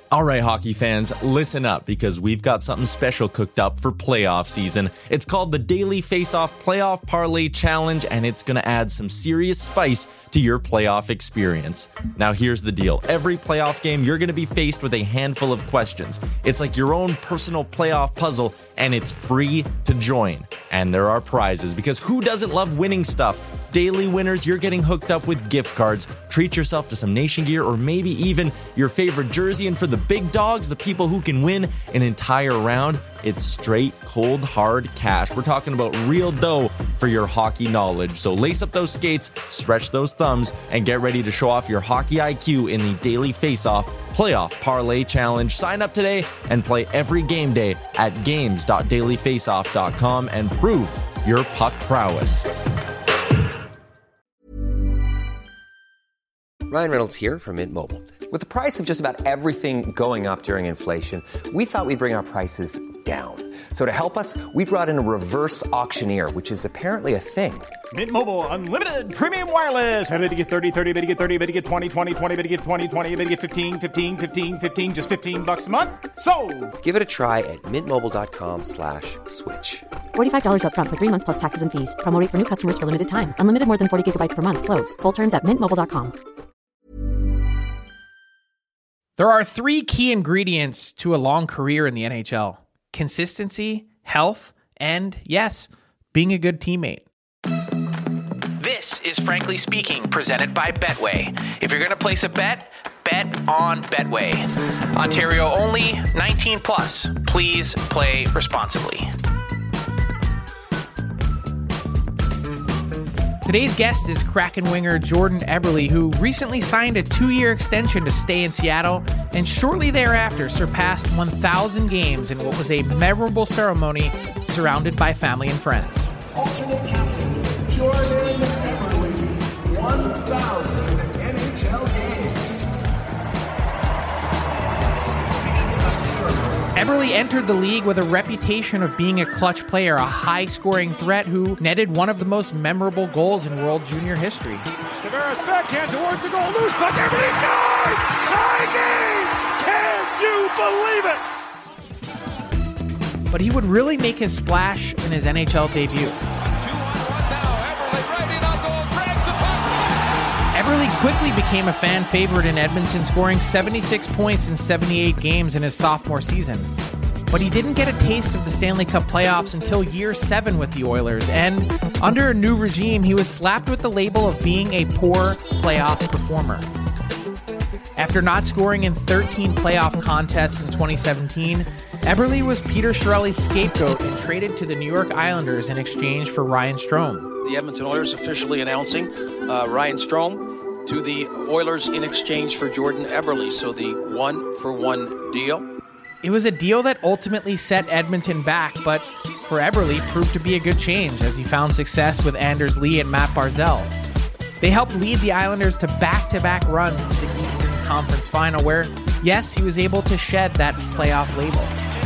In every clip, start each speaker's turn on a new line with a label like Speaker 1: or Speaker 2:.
Speaker 1: All right, hockey fans, listen up because we've got something special cooked up for playoff season. It's called the Daily Face-Off Playoff Parlay Challenge, and it's going to add some serious spice to your playoff experience. Now, here's the deal. Every playoff game, you're going to be faced with a handful of questions. It's like your own personal playoff puzzle, and it's free to join. And there are prizes, because who doesn't love winning stuff? Daily winners, you're getting hooked up with gift cards. Treat yourself to some Nation gear or maybe even your favorite jersey. And for the big dogs, the people who can win an entire round, it's straight, cold, hard cash. We're talking about real dough for your hockey knowledge. So lace up those skates, stretch those thumbs, and get ready to show off your hockey IQ in the Daily Face-Off Playoff Parlay Challenge. Sign up today and play every game day at games.dailyfaceoff.com and prove your puck prowess.
Speaker 2: Ryan Reynolds here from Mint Mobile. With the price of just about everything going up during inflation, we thought we'd bring our prices down. So to help us, we brought in a reverse auctioneer, which is apparently a thing.
Speaker 3: Mint Mobile Unlimited Premium Wireless. How to get 30, 30, bit to get 30, bit to get 20, 20, 20, bit to get 20, 20, bit to get 15, 15, 15, 15, just $15 a month? Sold! Give it a try at mintmobile.com/switch.
Speaker 4: $45 up front for 3 months plus taxes and fees. Promo rate for new customers for limited time. Unlimited more than 40 gigabytes per month. Slows full terms at mintmobile.com.
Speaker 5: There are 3 key ingredients to a long career in the NHL: consistency, health, and yes, being a good teammate. This is Frankly Speaking, presented by Betway. If you're going to place a bet, bet on Betway. Ontario only, 19 plus. Please play responsibly. Today's guest is Kraken winger Jordan Eberle, who recently signed a 2-year extension to stay in Seattle and shortly thereafter surpassed 1,000 games in what was a memorable ceremony surrounded by family and friends.
Speaker 6: Alternate captain Jordan Eberle, 1,000 NHL games.
Speaker 5: Eberle entered the league with a reputation of being a clutch player, a high-scoring threat who netted one of the most memorable goals in World Junior history.
Speaker 7: Tavares backhand towards the goal, loose puck, Eberle scores! Tie game! Can you believe it?
Speaker 5: But he would really make his splash in his NHL debut. Eberle quickly became a fan favorite in Edmonton, scoring 76 points in 78 games in his sophomore season. But he didn't get a taste of the Stanley Cup playoffs until year 7 with the Oilers, and under a new regime, he was slapped with the label of being a poor playoff performer. After not scoring in 13 playoff contests in 2017, Eberle was Peter Chiarelli's scapegoat and traded to the New York Islanders in exchange for Ryan Strome.
Speaker 8: The Edmonton Oilers officially announcing Ryan Strome to the Oilers in exchange for Jordan Eberle. So the 1-for-1 deal.
Speaker 5: It was a deal that ultimately set Edmonton back, but for Eberle proved to be a good change as he found success with Anders Lee and Matt Barzal. They helped lead the Islanders to back-to-back runs to the Eastern Conference Final where, yes, he was able to shed that playoff label.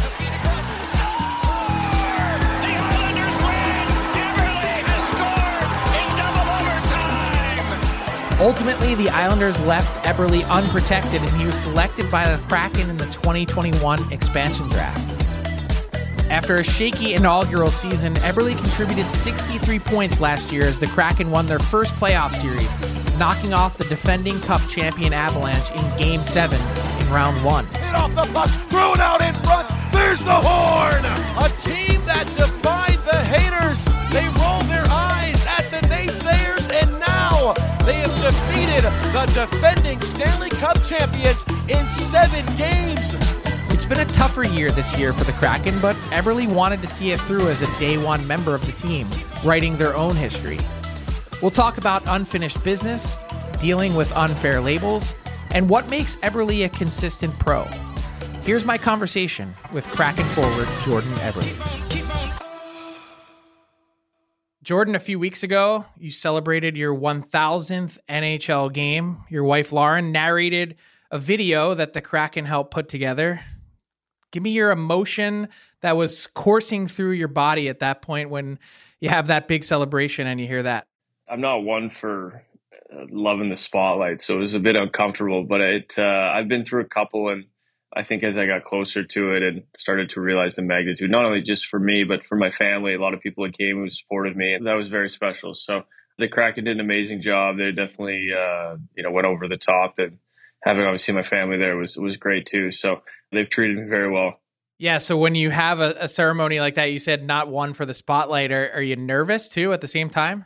Speaker 5: Ultimately, the Islanders left Eberle unprotected, and he was selected by the Kraken in the 2021 expansion draft. After a shaky inaugural season, Eberle contributed 63 points last year as the Kraken won their first playoff series, knocking off the defending Cup champion Avalanche in Game 7 in Round 1.
Speaker 7: Hit off the puck, thrown out in front, there's the horn! A team that defied the haters. They rolled their eyes at the naysayers, and now they have defeated the defending Stanley Cup champions in 7 games.
Speaker 5: It's been a tougher year this year for the Kraken, but Eberle wanted to see it through as a day one member of the team, writing their own history. We'll talk about unfinished business, dealing with unfair labels, and what makes Eberle a consistent pro. Here's my conversation with Kraken forward Jordan Eberle. Jordan, a few weeks ago, you celebrated your 1,000th NHL game. Your wife, Lauren, narrated a video that the Kraken helped put together. Give me your emotion that was coursing through your body at that point when you have that big celebration and you hear that.
Speaker 9: I'm not one for loving the spotlight, so it was a bit uncomfortable, but I've been through a couple, and I think as I got closer to it and started to realize the magnitude, not only just for me, but for my family, a lot of people that came who supported me, and that was very special. So the Kraken did an amazing job. They definitely, went over the top, and having obviously my family there was great too. So they've treated me very well.
Speaker 5: Yeah. So when you have a ceremony like that, you said not one for the spotlight. Are you nervous too at the same time?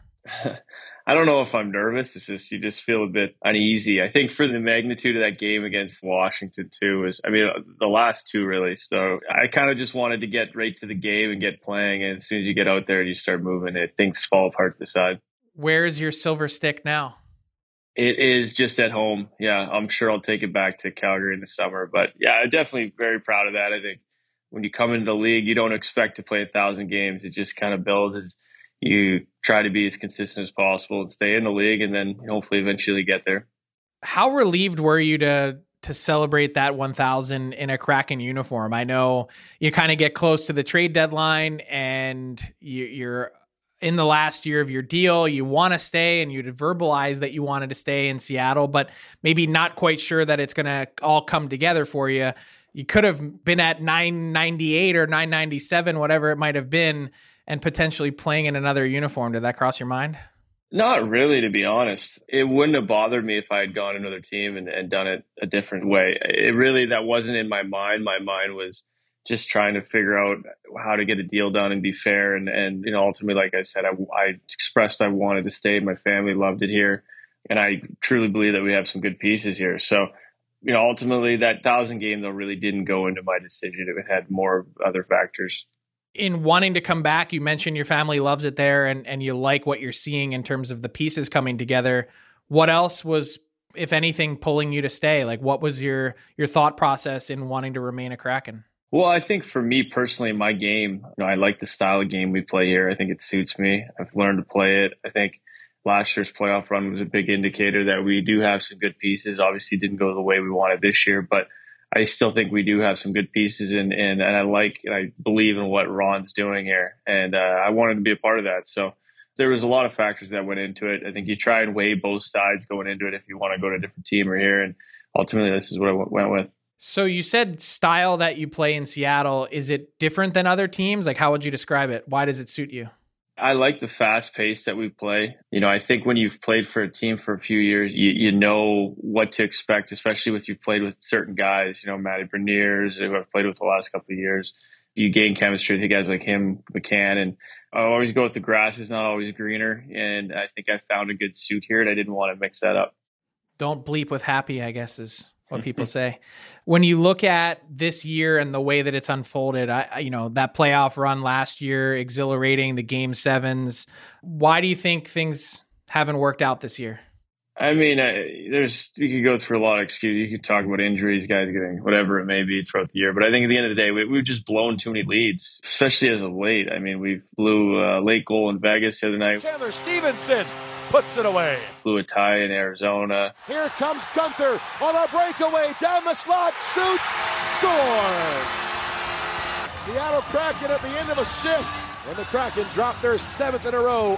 Speaker 9: I don't know if I'm nervous. It's just, you just feel a bit uneasy. I think for the magnitude of that game against Washington too the last two really. So I kind of just wanted to get right to the game and get playing. And as soon as you get out there and you start moving, things fall apart to the side.
Speaker 5: Where's your silver stick now?
Speaker 9: It is just at home. Yeah, I'm sure I'll take it back to Calgary in the summer. But yeah, I'm definitely very proud of that. I think when you come into the league, you don't expect to play 1,000 games. It just kind of builds as you try to be as consistent as possible and stay in the league, and then hopefully eventually get there.
Speaker 5: How relieved were you to celebrate that 1,000 in a Kraken uniform? I know you kind of get close to the trade deadline and you're in the last year of your deal. You want to stay, and you'd verbalize that you wanted to stay in Seattle, but maybe not quite sure that it's going to all come together for you. You could have been at 998 or 997, whatever it might have been, and potentially playing in another uniform. Did that cross your mind?
Speaker 9: Not really, to be honest. It wouldn't have bothered me if I had gone another team and done it a different way. That wasn't in my mind. My mind was just trying to figure out how to get a deal done and be fair. And ultimately, like I said, I expressed I wanted to stay. My family loved it here. And I truly believe that we have some good pieces here. So, ultimately that 1,000 game though really didn't go into my decision. It had more other factors.
Speaker 5: In wanting to come back, you mentioned your family loves it there and you like what you're seeing in terms of the pieces coming together. What else was, if anything, pulling you to stay? Like, what was your thought process in wanting to remain a Kraken?
Speaker 9: Well, I think for me personally, my game, I like the style of game we play here. I think it suits me. I've learned to play it. I think last year's playoff run was a big indicator that we do have some good pieces. Obviously, didn't go the way we wanted this year, but I still think we do have some good pieces, and I believe in what Ron's doing here, and I wanted to be a part of that. So there was a lot of factors that went into it. I think you try and weigh both sides going into it if you want to go to a different team or here, and ultimately this is what I went with.
Speaker 5: So you said style that you play in Seattle, is it different than other teams? Like, how would you describe it? Why does it suit you?
Speaker 9: I like the fast pace that we play. I think when you've played for a team for a few years, you know what to expect, especially if you've played with certain guys, Matty Beniers, who I've played with the last couple of years. You gain chemistry with guys like him, McCann, and I always go with the grass is not always greener. And I think I found a good suit here, and I didn't want to mix that up.
Speaker 5: Don't bleep with happy, I guess, is what people say. When you look at this year and the way that it's unfolded, that playoff run last year, exhilarating, the game sevens. Why do you think things haven't worked out this year?
Speaker 9: I mean, you could go through a lot of excuses. You could talk about injuries, guys getting whatever it may be throughout the year. But I think at the end of the day, we've just blown too many leads, especially as of late. I mean, we blew a late goal in Vegas the other night.
Speaker 7: Chandler Stevenson puts it away.
Speaker 9: Blew a tie in Arizona.
Speaker 7: Here comes Gunther on a breakaway down the slot, shoots, scores. Seattle Kraken at the end of a shift, and the Kraken dropped their 7th in a row,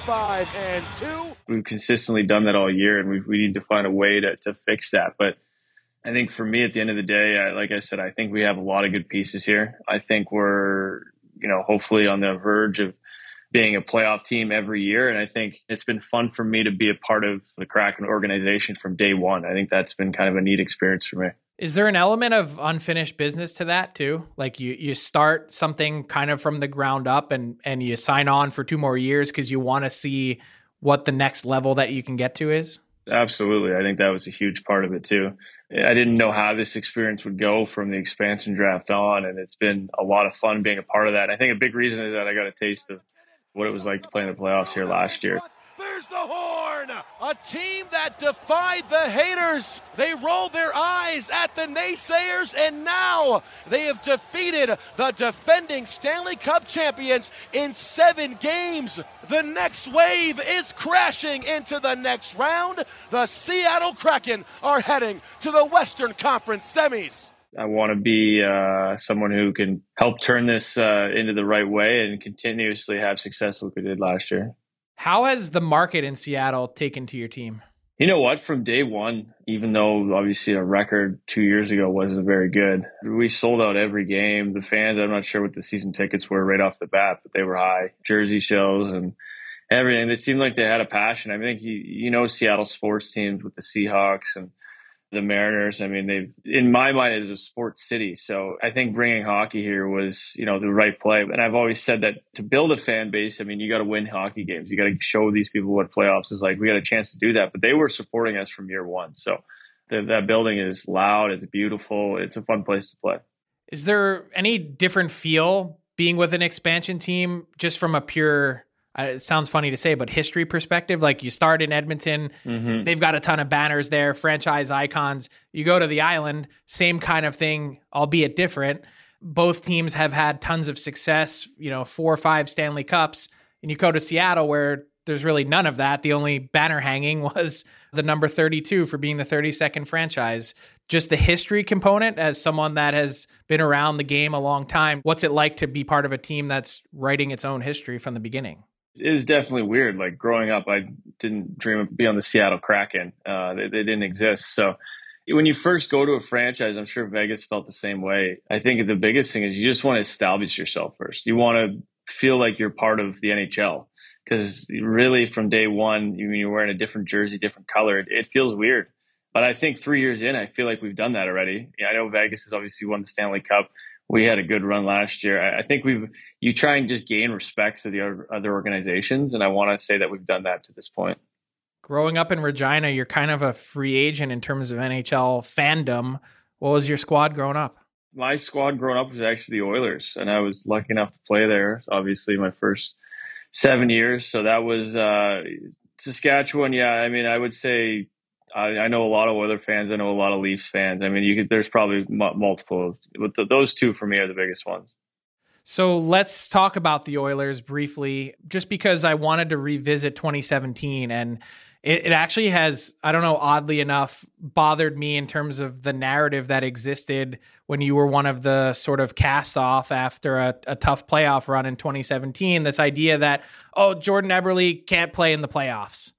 Speaker 7: 5-2.
Speaker 9: We've consistently done that all year, and we need to find a way to fix that. But I think for me, at the end of the day, like I said, I think we have a lot of good pieces here. I think we're, hopefully on the verge of being a playoff team every year. And I think it's been fun for me to be a part of the Kraken organization from day one. I think that's been kind of a neat experience for me.
Speaker 5: Is there an element of unfinished business to that too? Like you start something kind of from the ground up and you sign on for 2 more years because you want to see what the next level that you can get to is?
Speaker 9: Absolutely. I think that was a huge part of it too. I didn't know how this experience would go from the expansion draft on, and it's been a lot of fun being a part of that. And I think a big reason is that I got a taste of what it was like to play in the playoffs here last year.
Speaker 7: There's the horn! A team that defied the haters. They rolled their eyes at the naysayers, and now they have defeated the defending Stanley Cup champions in 7 games. The next wave is crashing into the next round. The Seattle Kraken are heading to the Western Conference semis.
Speaker 9: I want to be someone who can help turn this into the right way and continuously have success like we did last year.
Speaker 5: How has the market in Seattle taken to your team?
Speaker 9: You know what? From day one, even though obviously a record 2 years ago wasn't very good, we sold out every game. The fans, I'm not sure what the season tickets were right off the bat, but they were high. Jersey shows and everything. It seemed like they had a passion. I think, Seattle sports teams with the Seahawks and the Mariners. I mean, in my mind, it is a sports city. So I think bringing hockey here was, the right play. And I've always said that to build a fan base, I mean, you got to win hockey games. You got to show these people what playoffs is like. We got a chance to do that, but they were supporting us from year one. So that building is loud. It's beautiful. It's a fun place to play.
Speaker 5: Is there any different feel being with an expansion team just from a pure, it sounds funny to say, but history perspective? Like, you start in Edmonton, they've got a ton of banners there, franchise icons. You go to the island, same kind of thing, albeit different. Both teams have had tons of success, 4 or 5 Stanley Cups. And you go to Seattle where there's really none of that. The only banner hanging was the number 32 for being the 32nd franchise. Just the history component, as someone that has been around the game a long time, what's it like to be part of a team that's writing its own history from the beginning?
Speaker 9: It is definitely weird. Like, growing up, I didn't dream of being on the Seattle Kraken. They didn't exist. So when you first go to a franchise, I'm sure Vegas felt the same way. I think the biggest thing is you just want to establish yourself first. You want to feel like you're part of the NHL, because really from day one, you're wearing a different jersey, different color. It feels weird. But I think 3 years in, I feel like we've done that already. I know Vegas has obviously won the Stanley Cup. We had a good run last year. I think you try and just gain respect to the other organizations. And I want to say that we've done that to this point.
Speaker 5: Growing up in Regina, you're kind of a free agent in terms of NHL fandom. What was your squad growing up?
Speaker 9: My squad growing up was actually the Oilers, and I was lucky enough to play there. Obviously, my first 7 years. So that was Saskatchewan. Yeah, I mean, I would say I know a lot of Oilers fans. I know a lot of Leafs fans. I mean, there's probably multiple, but those two for me are the biggest ones.
Speaker 5: So let's talk about the Oilers briefly, just because I wanted to revisit 2017, and it actually has, I don't know, oddly enough, bothered me in terms of the narrative that existed when you were one of the sort of casts off after a tough playoff run in 2017. This idea that, Jordan Eberle can't play in the playoffs.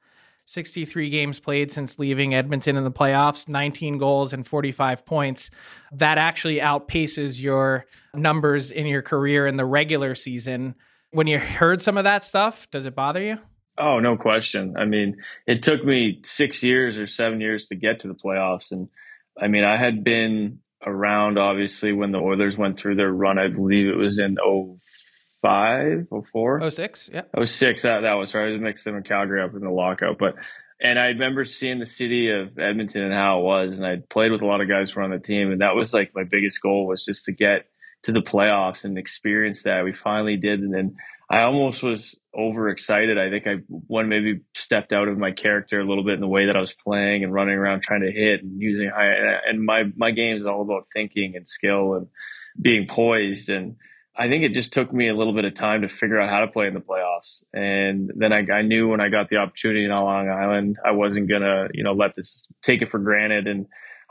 Speaker 5: 63 games played since leaving Edmonton in the playoffs, 19 goals and 45 points. That actually outpaces your numbers in your career in the regular season. When you heard some of that stuff, does it bother you?
Speaker 9: Oh, no question. I mean, it took me 6 years or 7 years to get to the playoffs. And I mean, I had been around, obviously, when the Oilers went through their run. I believe it was in 05, 04?
Speaker 5: 06, yeah.
Speaker 9: 06, that was right. I was mixed in with Calgary up in the lockout. And I remember seeing the city of Edmonton and how it was. And I played with a lot of guys who were on the team. And that was like my biggest goal, was just to get to the playoffs and experience that. We finally did. And then I almost was overexcited. I think maybe stepped out of my character a little bit in the way that I was playing and running around trying to hit and using and my game is all about thinking and skill and being poised. And I think it just took me a little bit of time to figure out how to play in the playoffs. And then I knew when I got the opportunity in Long Island, I wasn't gonna, let this, take it for granted. And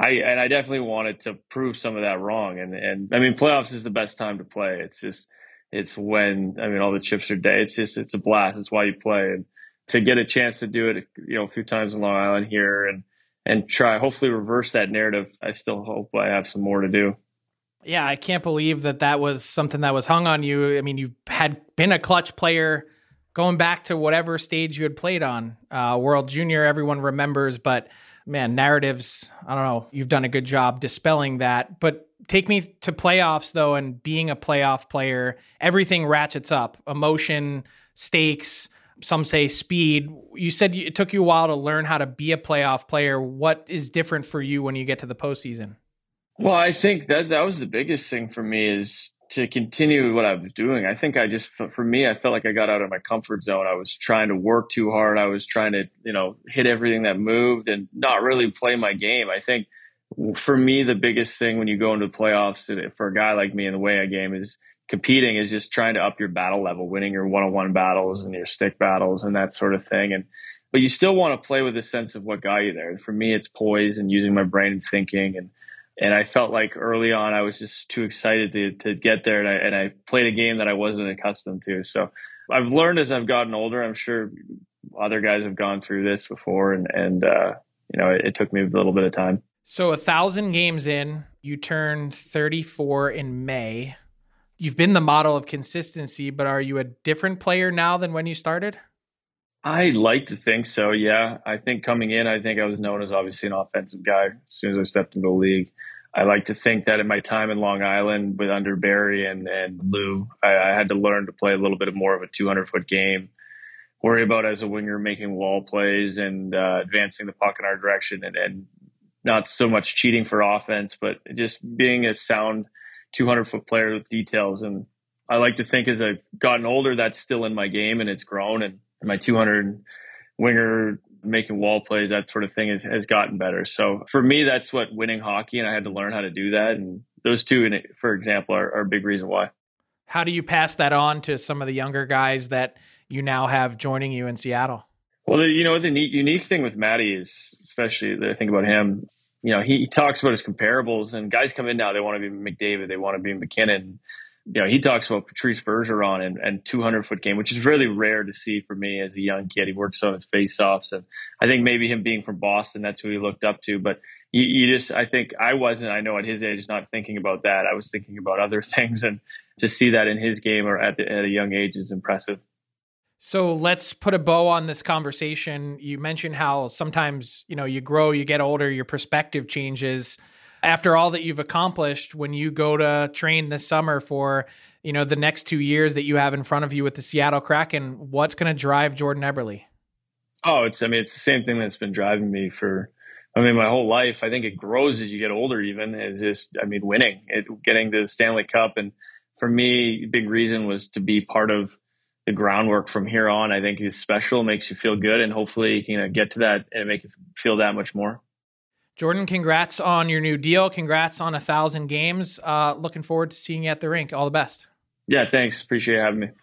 Speaker 9: I definitely wanted to prove some of that wrong. And I mean, playoffs is the best time to play. It's when, I mean, all the chips are dead. It's a blast. It's why you play. And to get a chance to do it, a few times in Long Island here and try, hopefully reverse that narrative. I still hope I have some more to do.
Speaker 5: Yeah, I can't believe that was something that was hung on you. I mean, you had been a clutch player going back to whatever stage you had played on. World Junior, everyone remembers, but man, narratives, I don't know, you've done a good job dispelling that. But take me to playoffs, though, and being a playoff player, everything ratchets up. Emotion, stakes, some say speed. You said it took you a while to learn how to be a playoff player. What is different for you when you get to the postseason?
Speaker 9: Well, I think that was the biggest thing for me, is to continue what I was doing. I think I felt like I got out of my comfort zone. I was trying to work too hard. I was trying to, hit everything that moved and not really play my game. I think for me, the biggest thing when you go into the playoffs for a guy like me and the way I game is competing, is just trying to up your battle level, winning your one-on-one battles and your stick battles and that sort of thing. But you still want to play with a sense of what got you there. For me, it's poise and using my brain and thinking. And I felt like early on I was just too excited to get there, and I played a game that I wasn't accustomed to. So I've learned as I've gotten older. I'm sure other guys have gone through this before, and it took me a little bit of time.
Speaker 5: So 1,000 games in, you turn 34 in May. You've been the model of consistency, but are you a different player now than when you started?
Speaker 9: I like to think so, yeah. I think coming in, I think I was known as obviously an offensive guy as soon as I stepped into the league. I like to think that in my time in Long Island with under Barry and Lou, I had to learn to play a little bit more of a 200-foot game, worry about as a winger making wall plays and advancing the puck in our direction and not so much cheating for offense, but just being a sound 200-foot player with details. And I like to think as I've gotten older, that's still in my game and it's grown. And my 200 winger making wall plays, that sort of thing has gotten better. So for me, that's what winning hockey, and I had to learn how to do that. And those two, for example, are a big reason why.
Speaker 5: How do you pass that on to some of the younger guys that you now have joining you in Seattle?
Speaker 9: Well, the unique thing with Matty is, especially the thing about him, he talks about his comparables, and guys come in now, they want to be McDavid, they want to be McKinnon. He talks about Patrice Bergeron and 200-foot game, which is really rare to see for me as a young kid. He works on his faceoffs, and I think maybe him being from Boston, that's who he looked up to. But I think I wasn't, I know at his age, not thinking about that. I was thinking about other things, and to see that in his game or at a young age is impressive.
Speaker 5: So let's put a bow on this conversation. You mentioned how sometimes, you grow, you get older, your perspective changes. After all that you've accomplished, when you go to train this summer for, the next 2 years that you have in front of you with the Seattle Kraken, what's going to drive Jordan Eberle?
Speaker 9: Oh, it's the same thing that's been driving me my whole life. I think it grows as you get older even. It's just, winning, getting to the Stanley Cup. And for me, big reason was to be part of the groundwork from here on. I think is special, makes you feel good, and hopefully you can get to that and make you feel that much more.
Speaker 5: Jordan, congrats on your new deal. Congrats on 1,000 games. Looking forward to seeing you at the rink. All the best.
Speaker 9: Yeah, thanks. Appreciate having me.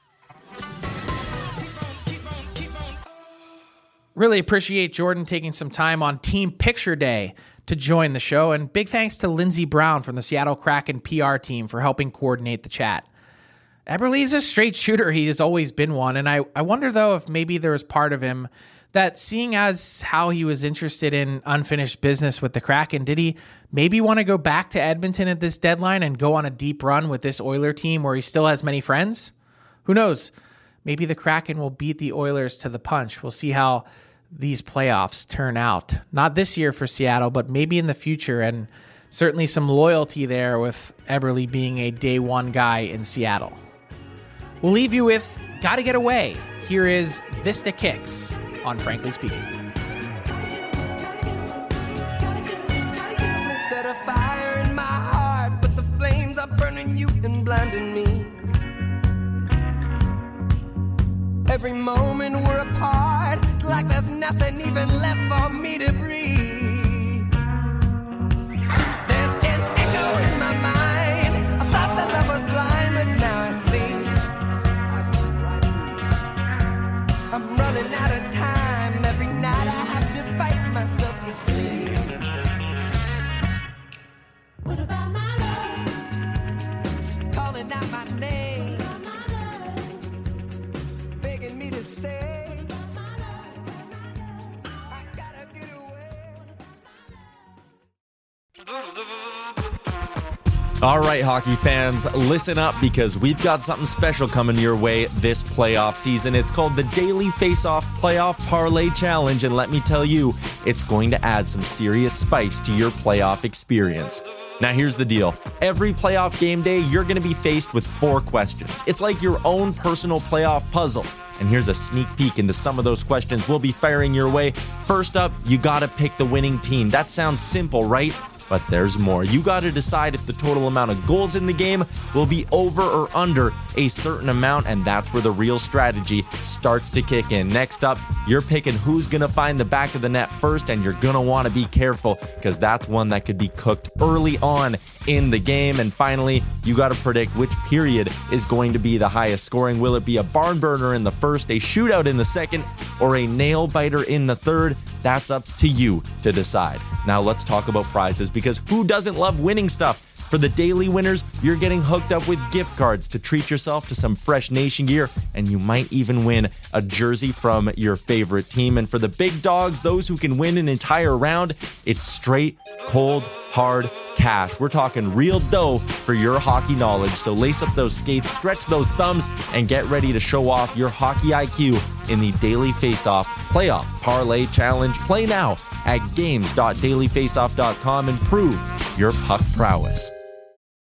Speaker 5: Really appreciate Jordan taking some time on Team Picture Day to join the show. And big thanks to Lindsey Brown from the Seattle Kraken PR team for helping coordinate the chat. Eberle is a straight shooter. He has always been one. And I wonder, though, if maybe there was part of him that, seeing as how he was interested in unfinished business with the Kraken, did he maybe want to go back to Edmonton at this deadline and go on a deep run with this Oiler team where he still has many friends? Who knows? Maybe the Kraken will beat the Oilers to the punch. We'll see how these playoffs turn out. Not this year for Seattle, but maybe in the future. And certainly some loyalty there with Eberle being a day one guy in Seattle. We'll leave you with Gotta Get Away. Here is Vista Kicks on Frankly Speaking.
Speaker 10: Set a fire in my heart, but the flames are burning you and blinding me. Every moment we're apart, it's like there's nothing even left for me to breathe. There's an echo in my mind. I thought that love was blind, but now I see. I'm running out of time. Every night I have to fight myself to sleep. What about my love? Calling out my name, begging me to stay. I gotta get away.
Speaker 1: All right, hockey fans, listen up because we've got something special coming your way this playoff season. It's called the Daily Faceoff Playoff Parlay Challenge, and let me tell you, it's going to add some serious spice to your playoff experience. Now, here's the deal. Every playoff game day, you're going to be faced with 4 questions. It's like your own personal playoff puzzle. And here's a sneak peek into some of those questions we'll be firing your way. First up, you got to pick the winning team. That sounds simple, right? But there's more. You got to decide if the total amount of goals in the game will be over or under a certain amount, and that's where the real strategy starts to kick in. Next up, you're picking who's going to find the back of the net first, and you're going to want to be careful because that's one that could be cooked early on in the game. And finally, you got to predict which period is going to be the highest scoring. Will it be a barn burner in the first, a shootout in the second, or a nail biter in the third? That's up to you to decide. Now let's talk about prizes, because who doesn't love winning stuff? For the daily winners, you're getting hooked up with gift cards to treat yourself to some fresh Nation gear, and you might even win a jersey from your favorite team. And for the big dogs, those who can win an entire round, it's straight, cold, hard cash. We're talking real dough for your hockey knowledge. So lace up those skates, stretch those thumbs, and get ready to show off your hockey IQ in the Daily Faceoff Playoff Parlay Challenge. Play now at games.dailyfaceoff.com and prove your puck prowess.